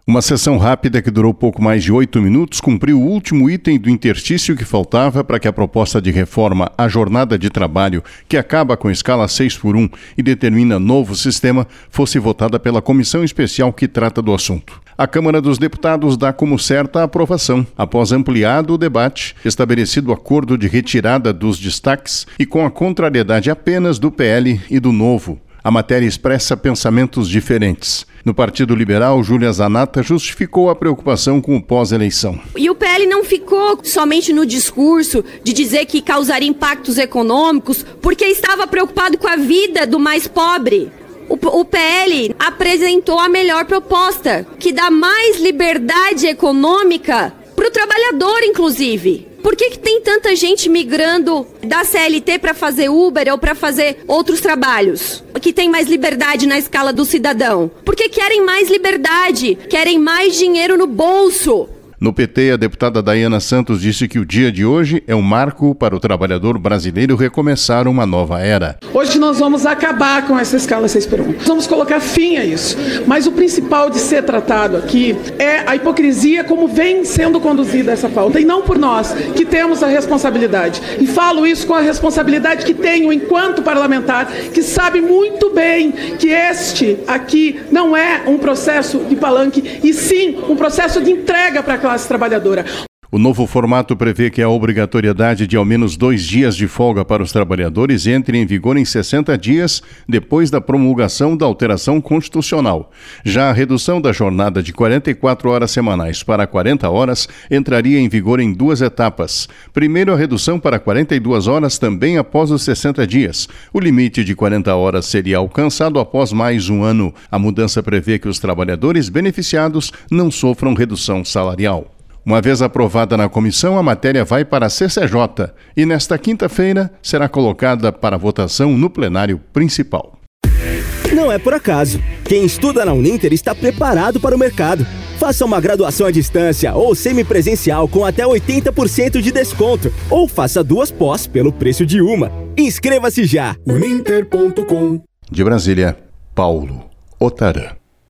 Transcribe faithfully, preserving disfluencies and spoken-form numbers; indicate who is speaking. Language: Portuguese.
Speaker 1: Uma sessão rápida que durou pouco mais de oito minutos cumpriu o último item do interstício que faltava para que a proposta de reforma à jornada de trabalho, que acaba com a escala seis por um e determina novo sistema, fosse votada pela comissão especial que trata do assunto. A Câmara dos Deputados dá como certa a aprovação, após ampliado o debate, estabelecido o acordo de retirada dos destaques e com a contrariedade apenas do P L e do Novo. A matéria expressa pensamentos diferentes. No Partido Liberal, Júlia Zanatta justificou a preocupação com o pós-eleição.
Speaker 2: E o P L não ficou somente no discurso de dizer que causaria impactos econômicos, porque estava preocupado com a vida do mais pobre. O, o P L apresentou a melhor proposta, que dá mais liberdade econômica para o trabalhador, inclusive. Por que que tem tanta gente migrando da C L T para fazer Uber ou para fazer outros trabalhos? Que tem mais liberdade na escala do cidadão? Porque querem mais liberdade, querem mais dinheiro no bolso.
Speaker 1: No P T, a deputada Daiana Santos disse que o dia de hoje é um marco para o trabalhador brasileiro recomeçar uma nova era.
Speaker 3: Hoje nós vamos acabar com essa escala seis por um. Vamos colocar fim a isso. Mas o principal de ser tratado aqui é a hipocrisia como vem sendo conduzida essa pauta. E não por nós, que temos a responsabilidade. E falo isso com a responsabilidade que tenho enquanto parlamentar, que sabe muito bem que este aqui não é um processo de palanque, e sim um processo de entrega para a classe trabalhadora.
Speaker 1: O novo formato prevê que a obrigatoriedade de ao menos dois dias de folga para os trabalhadores entre em vigor em sessenta dias depois da promulgação da alteração constitucional. Já a redução da jornada de quarenta e quatro horas semanais para quarenta horas entraria em vigor em duas etapas. Primeiro, a redução para quarenta e duas horas também após os sessenta dias. O limite de quarenta horas seria alcançado após mais um ano. A mudança prevê que os trabalhadores beneficiados não sofram redução salarial. Uma vez aprovada na comissão, a matéria vai para a C C J e nesta quinta-feira será colocada para votação no plenário principal.
Speaker 4: Não é por acaso. Quem estuda na Uninter está preparado para o mercado. Faça uma graduação à distância ou semipresencial com até oitenta por cento de desconto. Ou faça duas pós pelo preço de uma. Inscreva-se já! uninter ponto com.
Speaker 1: De Brasília, Paulo Otarã.